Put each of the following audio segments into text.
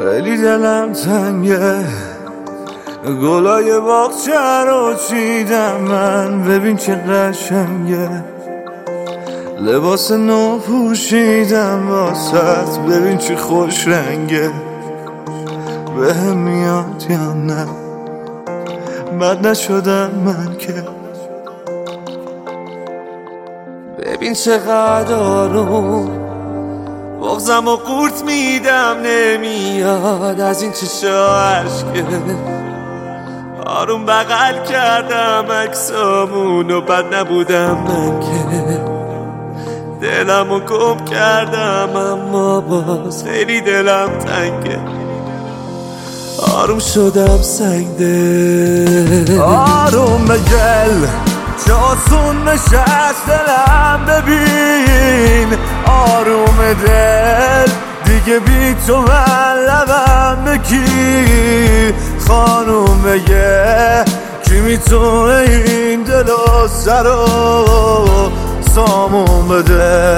خیلی دلم تنگه، گلای باغچه رو چیدم من، ببین چه قشنگه. لباس نو پوشیدم واسط، ببین چه خوش رنگه. بهم میاد یا نه، بد نشدم من که. ببین چقدر آروم بغزم و قورت میدم، نمیاد از این چشا عشقه. آروم بغل کردم عکسامون و بد نبودم من که. دلمو گم کردم اما باز خیلی دلم تنگه. آروم شدم سنگده، آروم بگل چه آسون نشست دلم، ببین آروم دل دیگه بی تو من لبم بگی. خانوم بگه کی میتونه این دل و سر و سامون بده.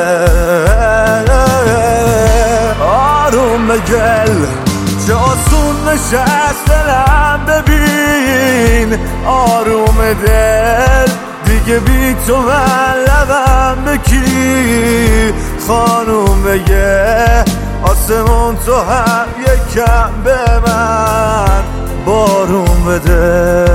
آروم بگل چه آسون نشست دلم، ببین آروم دل دیگه بی تو من لبم بگی. خانوم بگه آسمون تو هم یکم به من بارون بده.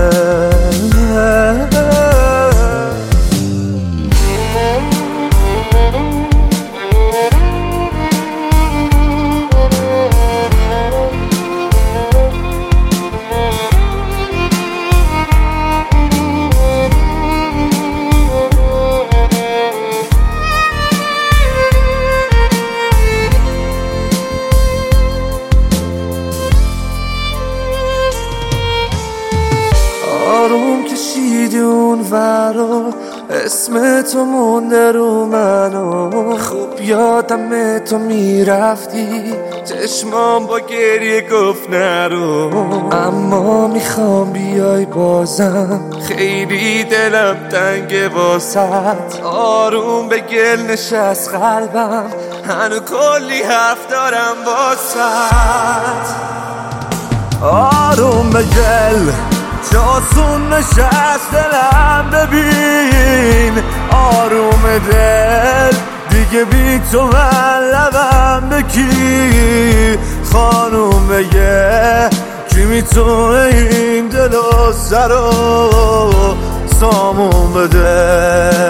آروم کشیدی اون ورا، اسم تو مونده رو منو. خوب یادم تو میرفتی، چشمام با گریه گفت نرو. اما میخوام بیای بازم، خیلی دلم تنگه واسط. آروم به گل نشست قلبم، هنو کلی حرف دارم واسط. آروم به گل چه آسون نشست دلم، ببین آروم دل دیگه بی تو من لبم بگی. خانوم بگه کی میتونه این دل و سر و سامون بده.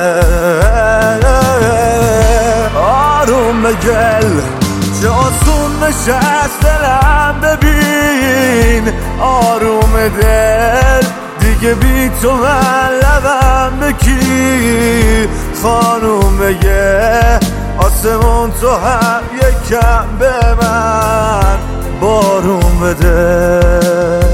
آروم بگل چه آسون نشست دلم، ببین آروم دل دیگه بی تو من لبم بگی. خانوم بگه آسمون تو هم یکم به من بارون بده.